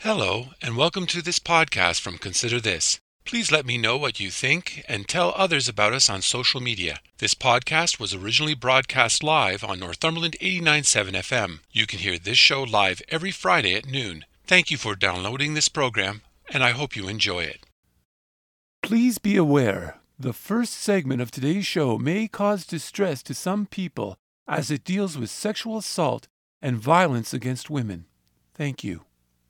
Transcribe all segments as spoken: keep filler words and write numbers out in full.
Hello, and welcome to this podcast from Consider This. Please let me know what you think and tell others about us on social media. This podcast was originally broadcast live on Northumberland eighty-nine point seven F M. You can hear this show live every Friday at noon. Thank you for downloading this program, and I hope you enjoy it. Please be aware, the first segment of today's show may cause distress to some people as it deals with sexual assault and violence against women. Thank you.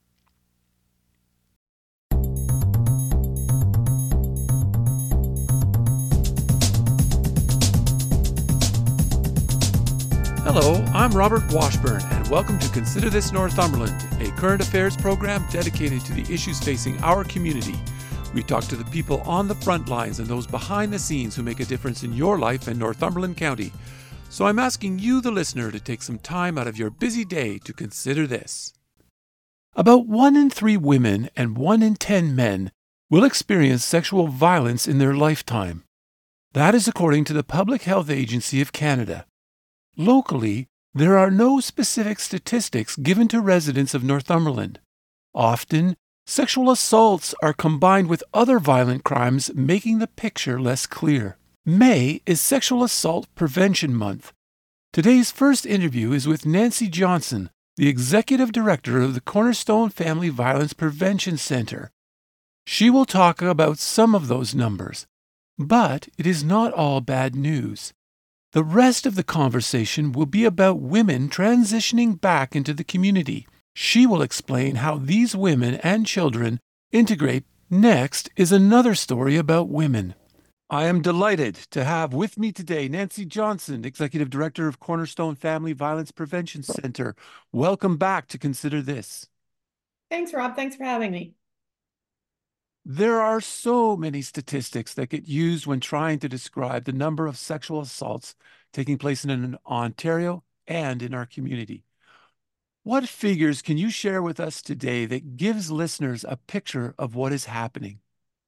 Hello, I'm Robert Washburn, and welcome to Consider This Northumberland, a current affairs program dedicated to the issues facing our community. We talk to the people on the front lines and those behind the scenes who make a difference in your life in Northumberland County. So I'm asking you, the listener, to take some time out of your busy day to consider this. About one in three women and one in ten men will experience sexual violence in their lifetime. That is according to the Public Health Agency of Canada. Locally, there are no specific statistics given to residents of Northumberland. Often, sexual assaults are combined with other violent crimes, making the picture less clear. May is Sexual Assault Prevention Month. Today's first interview is with Nancy Johnson, the Executive Director of the Cornerstone Family Violence Prevention Center. She will talk about some of those numbers, but it is not all bad news. The rest of the conversation will be about women transitioning back into the community. She will explain how these women and children integrate. Next is another story about women. I am delighted to have with me today Nancy Johnson, Executive Director of Cornerstone Family Violence Prevention Center. Welcome back to Consider This. Thanks, Rob. Thanks for having me. There are so many statistics that get used when trying to describe the number of sexual assaults taking place in Ontario and in our community. What figures can you share with us today that gives listeners a picture of what is happening?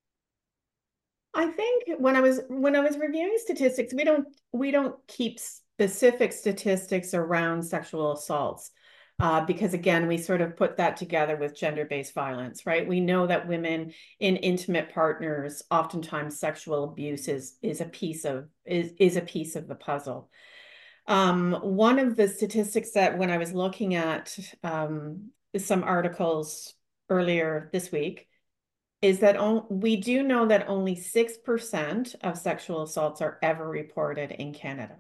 I think when I was when I was reviewing statistics, we don't we don't keep specific statistics around sexual assaults. Uh, because again, we sort of put that together with gender-based violence, right? We know that women in intimate partners, oftentimes sexual abuse is, is a piece of is, is a piece of the puzzle. Um, one of the statistics that when I was looking at um, some articles earlier this week is that on, we do know that only six percent of sexual assaults are ever reported in Canada.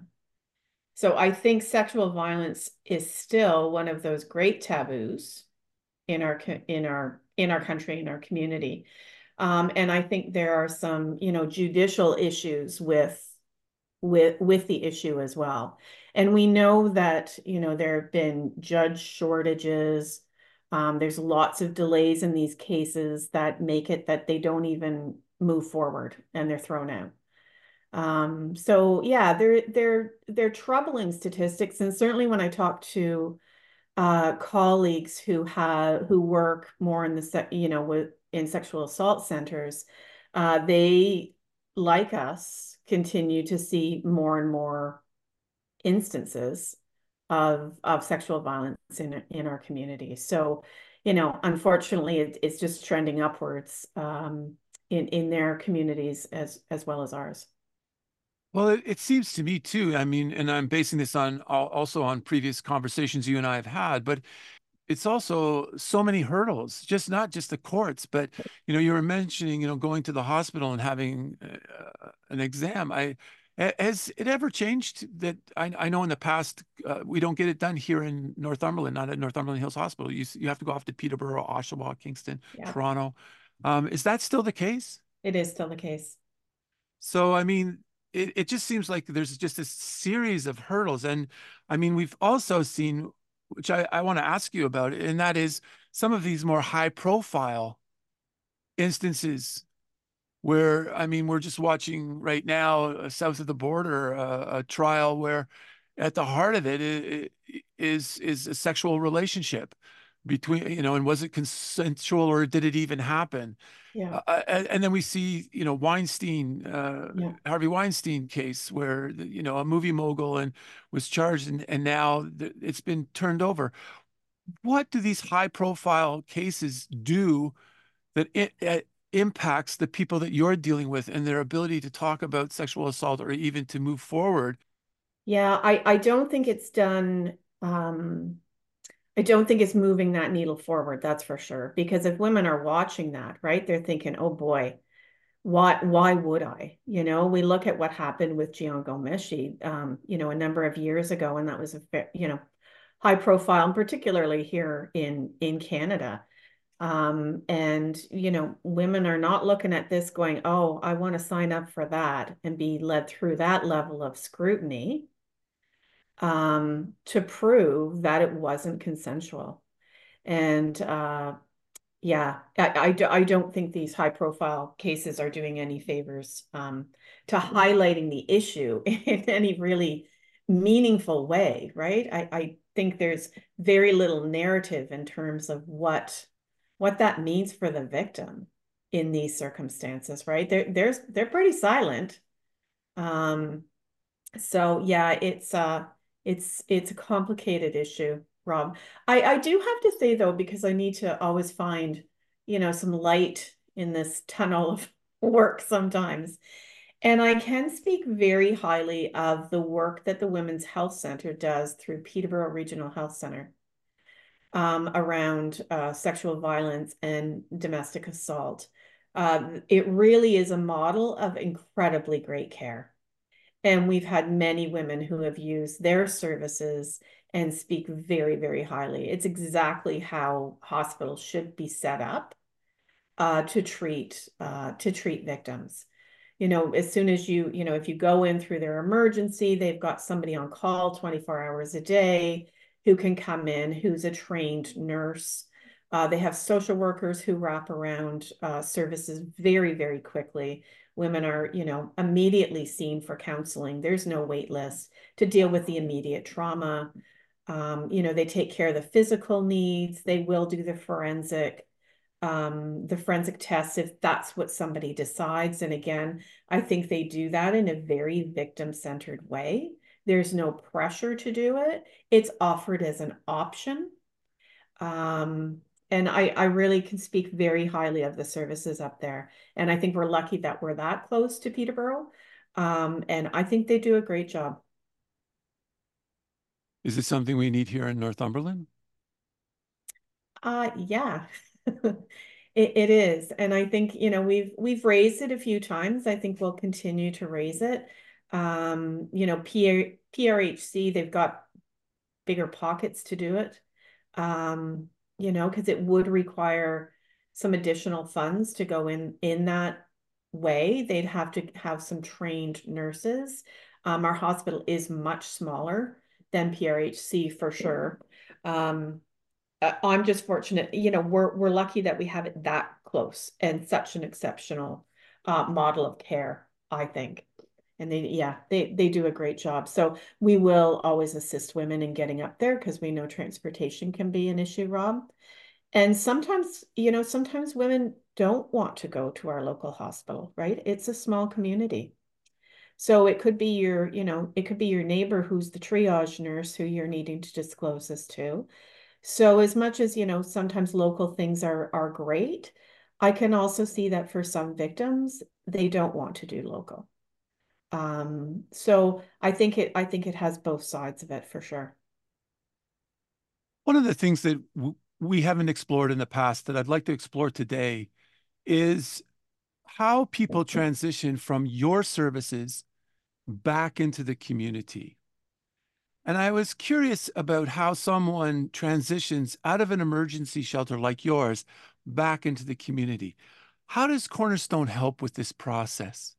So I think sexual violence is still one of those great taboos in our in our in our country, in our community. Um, and I think there are some, you know, judicial issues with with with the issue as well. And we know that, you know, there have been judge shortages. Um, there's lots of delays in these cases that make it that they don't even move forward and they're thrown out. Um, so yeah, they're they're they're troubling statistics, and certainly when I talk to uh, colleagues who have who work more in the se you know with in sexual assault centers, uh, they, like us, continue to see more and more instances of of sexual violence in in our community. So, you know, unfortunately, it, it's just trending upwards um, in in their communities as as well as ours. Well, it, it seems to me too, I mean, and I'm basing this on also on previous conversations you and I have had, but it's also so many hurdles, just not just the courts, but, you know, you were mentioning, you know, going to the hospital and having uh, an exam. I, has it ever changed that I, I know in the past, uh, we don't get it done here in Northumberland, not at Northumberland Hills Hospital. You, you have to go off to Peterborough, Oshawa, Kingston, Yeah, Toronto. Um, is that still the case? it is still the case. So, I mean, it, it just seems like there's just a series of hurdles. And I mean, we've also seen, which I, I want to ask you about, and that is some of these more high profile instances where, I mean, we're just watching right now uh, south of the border, uh, a trial where at the heart of it i- i- is, is a sexual relationship between, you know, and was it consensual or did it even happen? Yeah, Uh, and, and then we see, you know, Weinstein, uh, yeah, Harvey Weinstein case where, you know, a movie mogul and was charged and, and now th- it's been turned over. what do these high profile cases do that it, it impacts the people that you're dealing with and their ability to talk about sexual assault or even to move forward? Yeah, I, I don't think it's done. Um, I don't think it's moving that needle forward, that's for sure. Because if women are watching that, right, they're thinking, oh boy, why why would I? You know, we look at what happened with Jian Ghomeshi, um, you know, a number of years ago, and that was a you know high profile, and particularly here in in Canada. Um, and you know, women are not looking at this going, oh, I want to sign up for that and be led through that level of scrutiny um, to prove that it wasn't consensual. And uh, yeah, I, I, do, I don't think these high profile cases are doing any favors um, to highlighting the issue in any really meaningful way, right? I, I think there's very little narrative in terms of what what that means for the victim in these circumstances, right? They're, they're, they're pretty silent. Um, so yeah, it's uh it's it's a complicated issue, Rob. I I do have to say though, because I need to always find, you know, some light in this tunnel of work sometimes. And I can speak very highly of the work that the Women's Health Center does through Peterborough Regional Health Center um, around uh, sexual violence and domestic assault. Uh, it really is a model of incredibly great care. And we've had many women who have used their services and speak very, very highly. It's exactly how hospitals should be set up uh, to treat uh, to treat victims. You know, as soon as you, you know, if you go in through their emergency, they've got somebody on call twenty-four hours a day who can come in, who's a trained nurse. Uh, they have social workers who wrap around uh, services very, very quickly. Women are, you know, immediately seen for counseling. There's no wait list to deal with the immediate trauma. Um, you know, they take care of the physical needs. They will do the forensic um, the forensic tests if that's what somebody decides. And again, I think they do that in a very victim-centered way. There's no pressure to do it. It's offered as an option. Um, and I, I really can speak very highly of the services up there. And I think we're lucky that we're that close to Peterborough. Um, and I think they do a great job. Is it something we need here in Northumberland? Uh, yeah, it, it is. And I think, you know, we've we've raised it a few times. I think we'll continue to raise it. Um, you know, P R H C, they've got bigger pockets to do it. Um, you know, because it would require some additional funds to go in in that way. They'd have to have some trained nurses. Um, our hospital is much smaller than P R H C for sure. Um, uh, I'm just fortunate, you know, we're we're lucky that we have it that close and such an exceptional uh, model of care, I think. And they, yeah, they they do a great job. So we will always assist women in getting up there because we know transportation can be an issue, Rob. And sometimes, you know, sometimes women don't want to go to our local hospital, right? It's a small community. So it could be your, you know, it could be your neighbor who's the triage nurse who you're needing to disclose this to. So as much as, you know, sometimes local things are are great, I can also see that for some victims, they don't want to do local. Um, so I think it I think it has both sides of it for sure. One of the things that w- we haven't explored in the past that I'd like to explore today is how people transition from your services back into the community. And I was curious about how someone transitions out of an emergency shelter like yours back into the community. How does Cornerstone help with this process?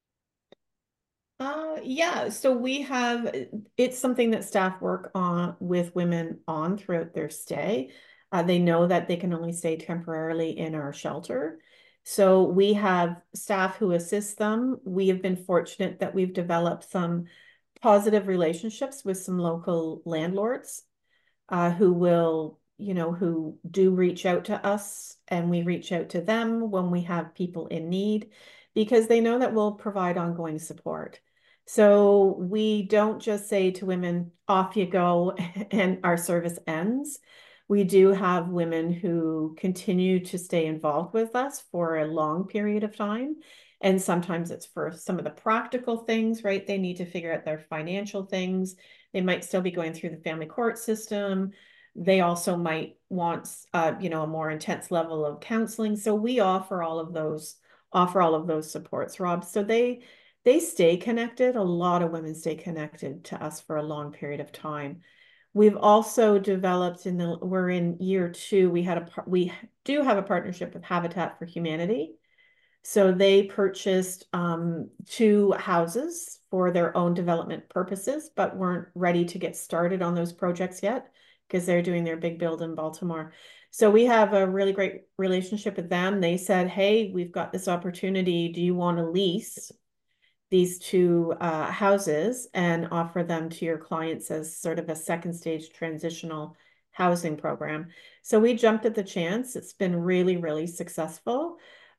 Uh, yeah, so we have it's something that staff work on with women on throughout their stay. Uh, they know that they can only stay temporarily in our shelter. So we have staff who assist them. We have been fortunate that we've developed some positive relationships with some local landlords uh, who will, you know, who do reach out to us and we reach out to them when we have people in need because they know that we'll provide ongoing support. So we don't just say to women, off you go and our service ends. We do have women who continue to stay involved with us for a long period of time. And sometimes it's for some of the practical things, right? They need to figure out their financial things. They might still be going through the family court system. They also might want, uh, you know, a more intense level of counseling. So we offer all of those, offer all of those supports, Rob. So they they stay connected. A lot of women stay connected to us for a long period of time. We've also developed in the, we're in year two, we had a, we do have a partnership with Habitat for Humanity. So they purchased um, two houses for their own development purposes, but weren't ready to get started on those projects yet because they're doing their big build in Baltimore. So we have a really great relationship with them. They said, hey, we've got this opportunity. Do you want to lease these two uh, houses and offer them to your clients as sort of a second stage transitional housing program? So we jumped at the chance. It's been really, really successful.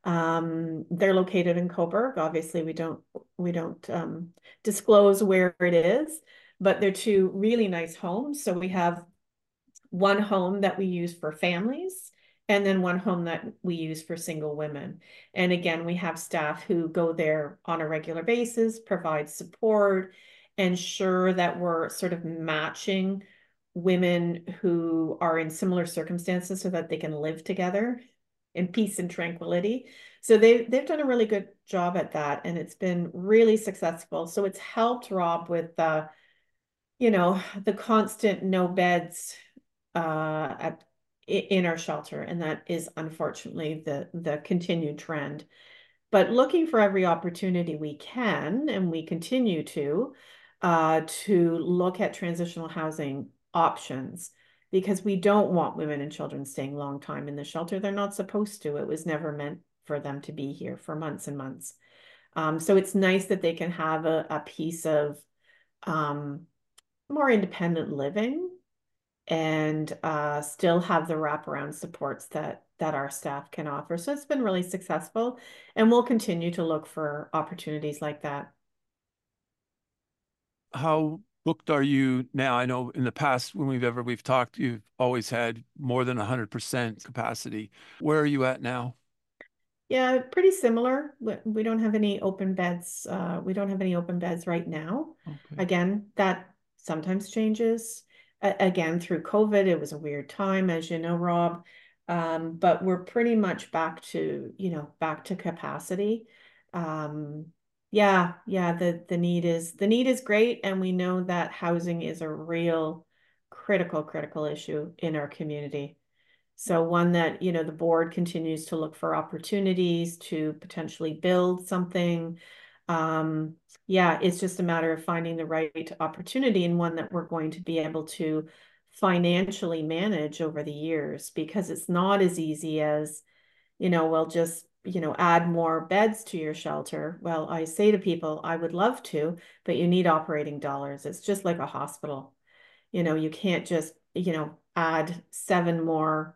Um, they're located in Cobourg. Obviously, we don't we don't um, disclose where it is, but they're two really nice homes. So we have one home that we use for families, and then one home that we use for single women. And again, we have staff who go there on a regular basis, provide support, ensure that we're sort of matching women who are in similar circumstances so that they can live together in peace and tranquility. So they, they've done a really good job at that, and it's been really successful. So it's helped Rob with, uh, you know, the constant no beds uh, at, in our shelter, and that is unfortunately the the continued trend. But looking for every opportunity we can, and we continue to, uh, to look at transitional housing options because we don't want women and children staying long time in the shelter. They're not supposed to. It was never meant for them to be here for months and months. Um, so it's nice that they can have a, a piece of um, more independent living and uh, still have the wraparound supports that that our staff can offer. So it's been really successful, and we'll continue to look for opportunities like that. How booked are you now? I know in the past when we've ever we've talked, you've always had more than one hundred percent capacity. Where are you at now? Yeah, pretty similar. We, we don't have any open beds. Uh, we don't have any open beds right now. Okay. Again, that sometimes changes. A again, through COVID, it was a weird time, as you know, Rob. Um, but we're pretty much back to, you know, back to capacity. Um, yeah, yeah, the the need is the need is great, and we know that housing is a real critical, critical issue in our community. So one that, you know, the board continues to look for opportunities to potentially build something. Um, yeah, it's just a matter of finding the right opportunity and one that we're going to be able to financially manage over the years, because it's not as easy as, you know, well, just, you know, add more beds to your shelter. Well, I say to people, I would love to, but you need operating dollars. It's just like a hospital. You know, you can't just, you know, add seven more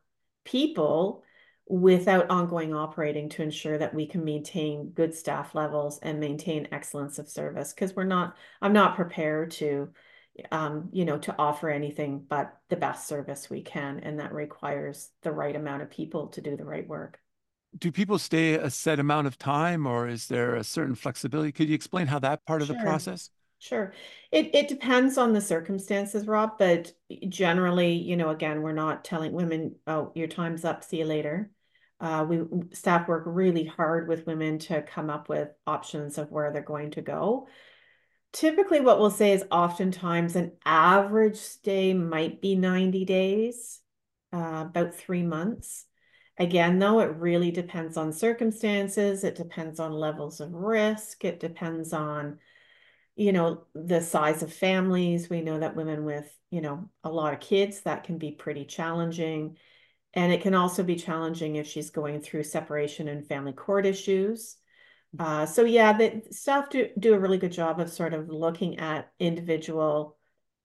people without ongoing operating to ensure that we can maintain good staff levels and maintain excellence of service. Because we're not, I'm not prepared to, um, you know, to offer anything but the best service we can. And that requires the right amount of people to do the right work. Do people stay a set amount of time or is there a certain flexibility? Could you explain how that part of the Sure. process? Sure. It it depends on the circumstances, Rob, but generally, you know, again, we're not telling women, oh, your time's up, see you later. Uh, we staff work really hard with women to come up with options of where they're going to go. Typically, what we'll say is oftentimes an average stay might be ninety days, uh, about three months. Again, though, it really depends on circumstances. It depends on levels of risk. It depends on, you know, the size of families. We know that women with, you know, a lot of kids, that can be pretty challenging. And it can also be challenging if she's going through separation and family court issues. Uh, so yeah, the staff do, do a really good job of sort of looking at individual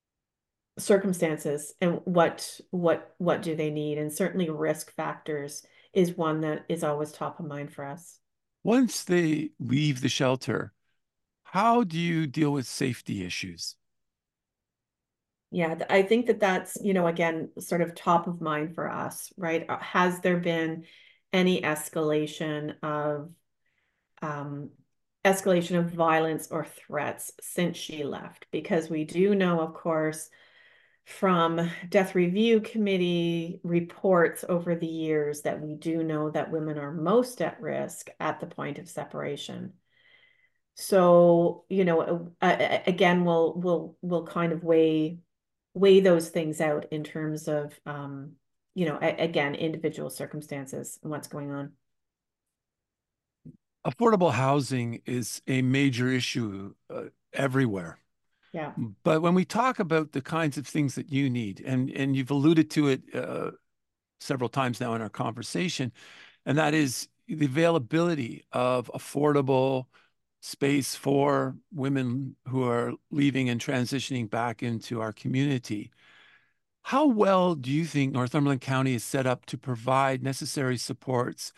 circumstances and what what what do they need. And certainly risk factors is one that is always top of mind for us. Once they leave the shelter, how do you deal with safety issues? Yeah, th- I think that that's, you know, again, sort of top of mind for us, right? Uh, Has there been any escalation of um, escalation of violence or threats since she left? Because we do know, of course, from Death Review Committee reports over the years that we do know that women are most at risk at the point of separation. So, you know, uh, again, we'll we'll we'll kind of weigh weigh those things out in terms of, um, you know, a, again, individual circumstances and what's going on. Affordable housing is a major issue uh, everywhere. Yeah. But when we talk about the kinds of things that you need, and and you've alluded to it uh, several times now in our conversation, and that is the availability of affordable space for women who are leaving and transitioning back into our community. How well do you think Northumberland County is set up to provide necessary supports?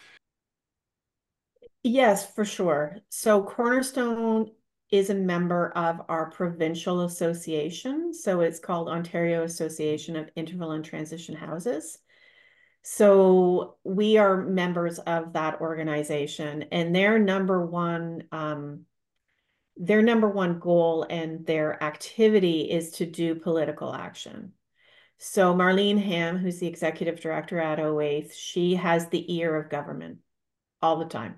Yes, for sure. So Cornerstone is a member of our provincial association. So it's called Ontario Association of Interval and Transition Houses. So we are members of that organization, and their number one um, their number one goal and their activity is to do political action. So Marlene Ham, who's the executive director at O A I T, she has the ear of government all the time.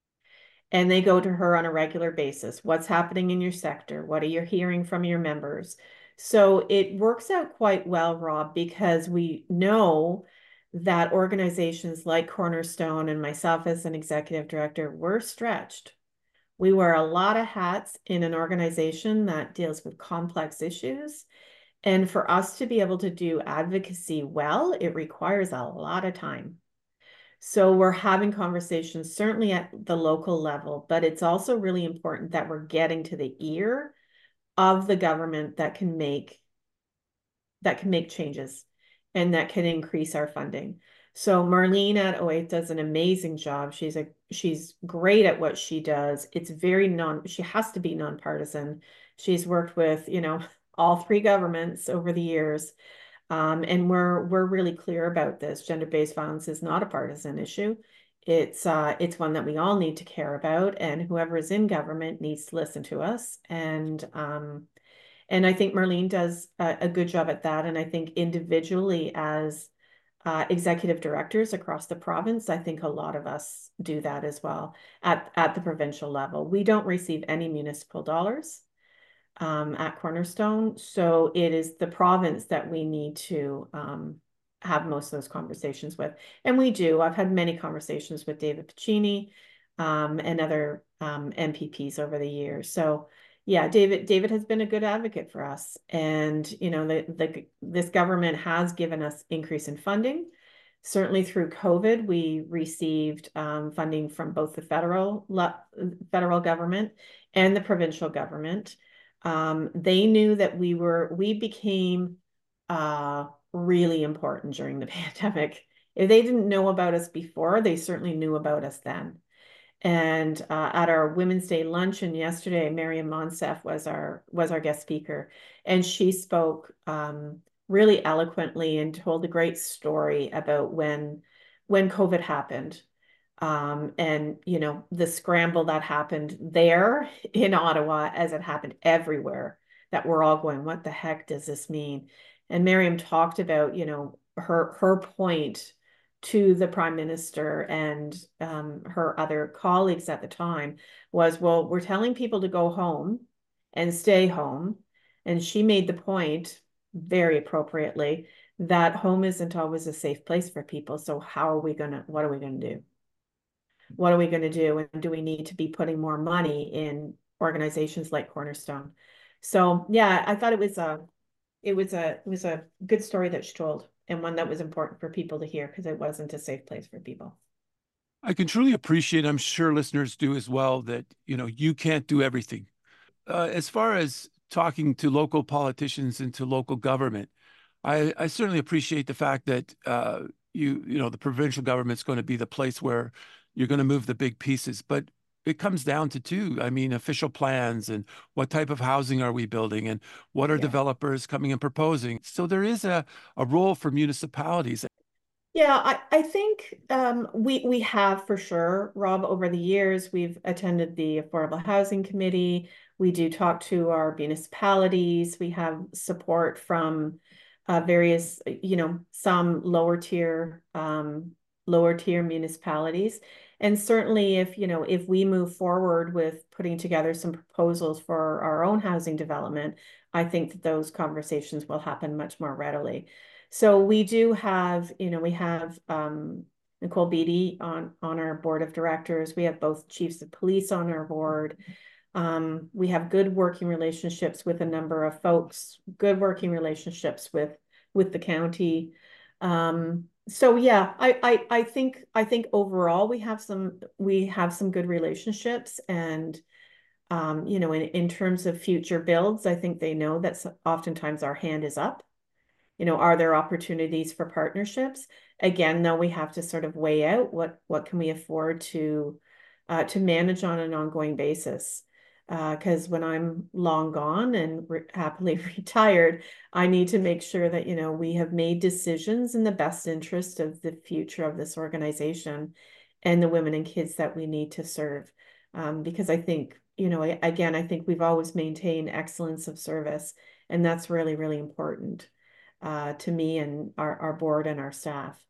And they go to her on a regular basis. What's happening in your sector? What are you hearing from your members? So it works out quite well, Rob, because we know that organizations like Cornerstone and myself as an executive director, we're stretched. We wear a lot of hats in an organization that deals with complex issues. And for us to be able to do advocacy well, it requires a lot of time. So we're having conversations certainly at the local level, but it's also really important that we're getting to the ear of the government that can make that can make changes and that can increase our funding. So Marlene at O A I T does an amazing job. She's a she's great at what she does. It's very non, she has to be nonpartisan. She's worked with, you know, all three governments over the years. Um, and we're we're really clear about this. Gender-based violence is not a partisan issue. It's uh, it's one that we all need to care about, and whoever is in government needs to listen to us. And um, and I think Marlene does a, a good job at that. And I think individually as uh, executive directors across the province, I think a lot of us do that as well at, at the provincial level. We don't receive any municipal dollars um, at Cornerstone. So it is the province that we need to um, have most of those conversations with. And we do. I've had many conversations with David Piccini um, and other um, M P Ps over the years. So yeah, David David has been a good advocate for us. And, you know, the, the this government has given us increase in funding. Certainly through COVID, we received um, funding from both the federal federal government and the provincial government. Um, they knew that we were, we became uh, really important during the pandemic. If they didn't know about us before, they certainly knew about us then. And uh, at our Women's Day luncheon yesterday, Miriam Monsef was our was our guest speaker, and she spoke um, really eloquently and told a great story about when when COVID happened, um, and you know the scramble that happened there in Ottawa as it happened everywhere. That we're all going, what the heck does this mean? And Miriam talked about, you know, her her point to the prime minister and um, her other colleagues at the time was, well, we're telling people to go home and stay home. And she made the point very appropriately that home isn't always a safe place for people. So how are we going to, what are we going to do? What are we going to do? And do we need to be putting more money in organizations like Cornerstone? So yeah, I thought it was a, it was a, it was a good story that she told, and one that was important for people to hear because it wasn't a safe place for people. I can truly appreciate, I'm sure listeners do as well, that, you know, you can't do everything. Uh, as far as talking to local politicians and to local government, I, I certainly appreciate the fact that uh, you, you know, the provincial government's going to be the place where you're going to move the big pieces. But it comes down to two. I mean, official plans and what type of housing are we building and what are Yeah. developers coming and proposing. So there is a, a role for municipalities. Yeah, I, I think um, we we have for sure, Rob, over the years, we've attended the Affordable Housing Committee. We do talk to our municipalities. We have support from uh, various, you know, some lower tier, um, lower tier municipalities. And certainly if, you know, if we move forward with putting together some proposals for our own housing development, I think that those conversations will happen much more readily. So we do have, you know, we have um, Nicole Beatty on on our board of directors. We have both chiefs of police on our board. Um, we have good working relationships with a number of folks, good working relationships with with the county. Um, so yeah, I, I I think I think overall we have some we have some good relationships and um, you know, in, in terms of future builds, I think they know that oftentimes our hand is up. You know, are there opportunities for partnerships? Again, though, we have to sort of weigh out what what can we afford to uh, to manage on an ongoing basis. Because uh, when I'm long gone and re happily retired, I need to make sure that, you know, we have made decisions in the best interest of the future of this organization and the women and kids that we need to serve. Um, because I think, you know, again, I think we've always maintained excellence of service, and that's really, really important uh, to me and our, our board and our staff.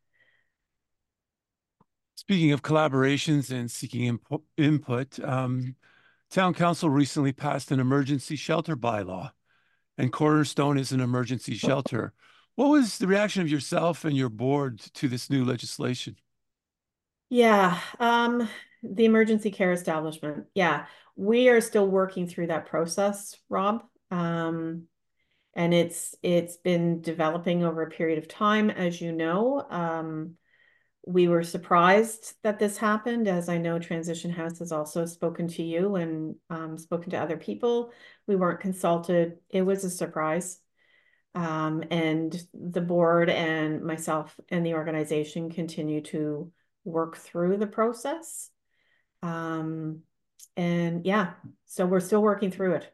Speaking of collaborations and seeking impo input, um, Town Council recently passed an emergency shelter bylaw, and Cornerstone is an emergency shelter. What was the reaction of yourself and your board to this new legislation? Yeah, um, the emergency care establishment. Yeah, we are still working through that process, Rob. Um, and it's it's been developing over a period of time, as you know. Um, we were surprised that this happened, as I know Transition House has also spoken to you and um, spoken to other people. We weren't consulted. It was a surprise. Um, and the board and myself and the organization continue to work through the process. Um, and yeah, so we're still working through it.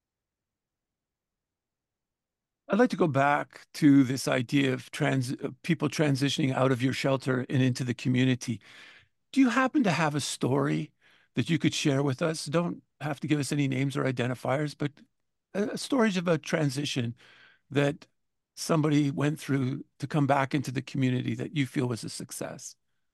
I'd like to go back to this idea of trans people transitioning out of your shelter and into the community. Do you happen to have a story that you could share with us? Don't have to give us any names or identifiers, but a, a stories of a transition that somebody went through to come back into the community that you feel was a success.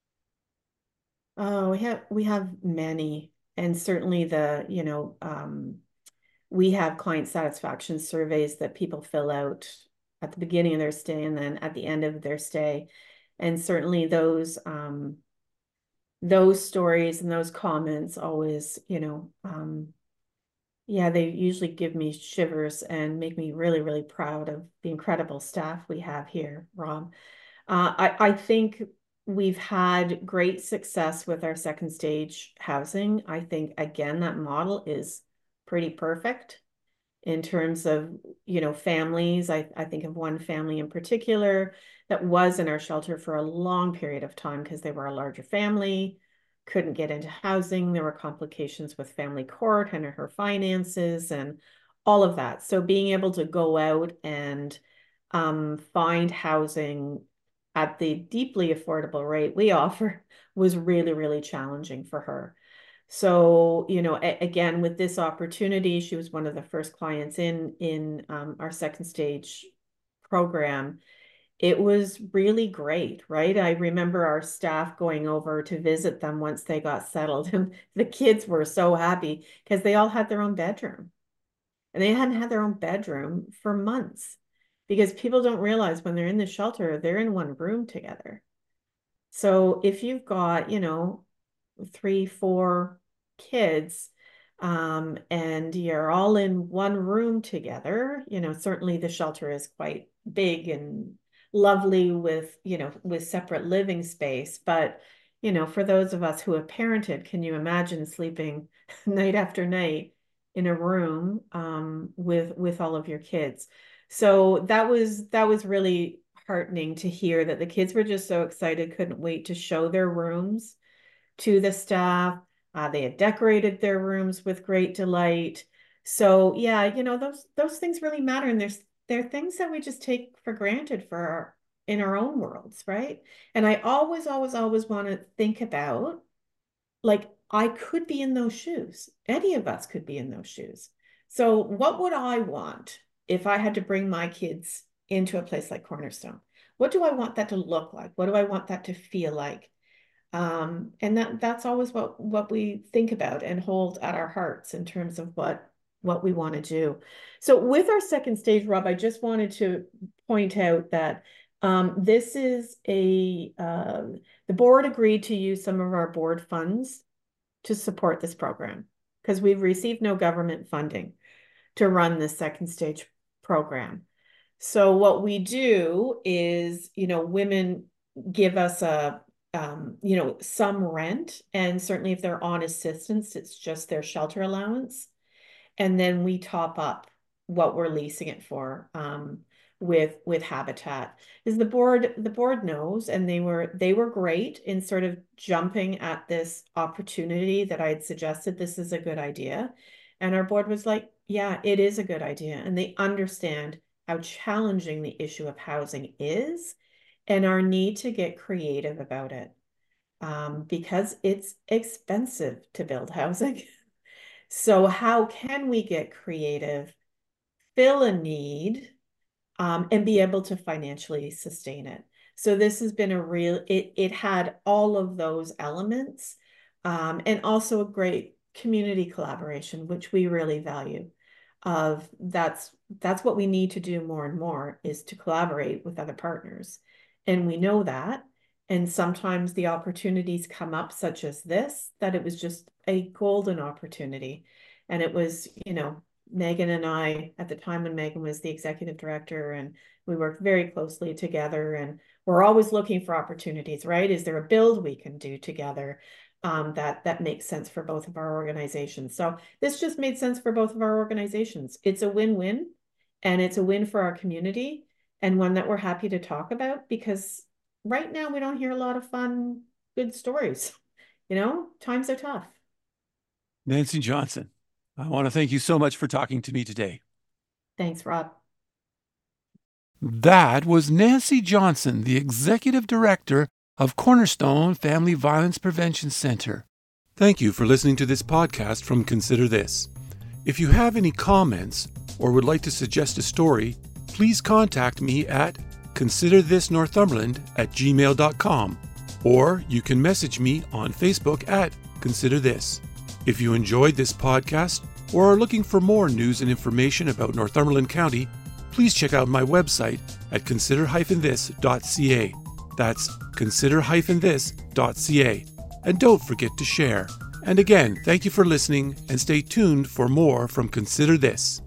Oh, we have we have many, and certainly the, you know, um, we have client satisfaction surveys that people fill out at the beginning of their stay and then at the end of their stay. And certainly those um, those stories and those comments always, you know, um, yeah, they usually give me shivers and make me really, really proud of the incredible staff we have here, Rob. Uh, I, I think we've had great success with our second stage housing. I think, again, that model is pretty perfect in terms of, you know, families. I, I think of one family in particular that was in our shelter for a long period of time because they were a larger family, couldn't get into housing. There were complications with family court and her finances and all of that. So being able to go out and um, find housing at the deeply affordable rate we offer was really, really challenging for her. So, you know, a- again, with this opportunity, she was one of the first clients in in um, our second stage program. It was really great, right? I remember our staff going over to visit them once they got settled, and the kids were so happy because they all had their own bedroom, and they hadn't had their own bedroom for months because people don't realize when they're in the shelter, they're in one room together. So if you've got, you know, three, four kids, um, and you're all in one room together, you know, certainly the shelter is quite big and lovely with, you know, with separate living space. But, you know, for those of us who have parented, can you imagine sleeping night after night in a room um, with with all of your kids? So that was that was really heartening to hear that the kids were just so excited, couldn't wait to show their rooms to the staff. Uh, they had decorated their rooms with great delight. So yeah, you know, those those things really matter. And there's there are things that we just take for granted for our, in our own worlds, right? And I always, always, always want to think about, like, I could be in those shoes. Any of us could be in those shoes. So what would I want if I had to bring my kids into a place like Cornerstone? What do I want that to look like? What do I want that to feel like? Um, and that that's always what what we think about and hold at our hearts in terms of what what we want to do. So with our second stage, Rob, I just wanted to point out that um, this is a uh, the board agreed to use some of our board funds to support this program because we've received no government funding to run this second stage program. So what we do is, you know, women give us a um, you know, some rent, and certainly if they're on assistance, it's just their shelter allowance. And then we top up what we're leasing it for um, with with Habitat. Is the board the board knows, and they were they were great in sort of jumping at this opportunity that I had suggested. This is a good idea, and our board was like, yeah, it is a good idea, and they understand how challenging the issue of housing is and our need to get creative about it um, because it's expensive to build housing. So how can we get creative, fill a need, um, and be able to financially sustain it? So this has been a real, it, it had all of those elements um, and also a great community collaboration, which we really value. Of that's that's what we need to do more and more, is to collaborate with other partners. And we know that. And sometimes the opportunities come up, such as this, that it was just a golden opportunity. And it was, you know, Megan and I, at the time when Megan was the executive director, and we worked very closely together, and we're always looking for opportunities, right? Is there a build we can do together um, that, that makes sense for both of our organizations? So this just made sense for both of our organizations. It's a win-win, and it's a win for our community, and one that we're happy to talk about, because right now we don't hear a lot of fun, good stories. You know, times are tough. Nancy Johnson, I want to thank you so much for talking to me today. Thanks, Rob. That was Nancy Johnson, the Executive Director of Cornerstone Family Violence Prevention Center. Thank you for listening to this podcast from Consider This. If you have any comments or would like to suggest a story, please contact me at considerthisnorthumberland at gmail dot com, or you can message me on Facebook at Consider This. If you enjoyed this podcast or are looking for more news and information about Northumberland County, please check out my website at consider dash this dot c a. That's consider dash this dot c a. And don't forget to share. And again, thank you for listening, and stay tuned for more from Consider This.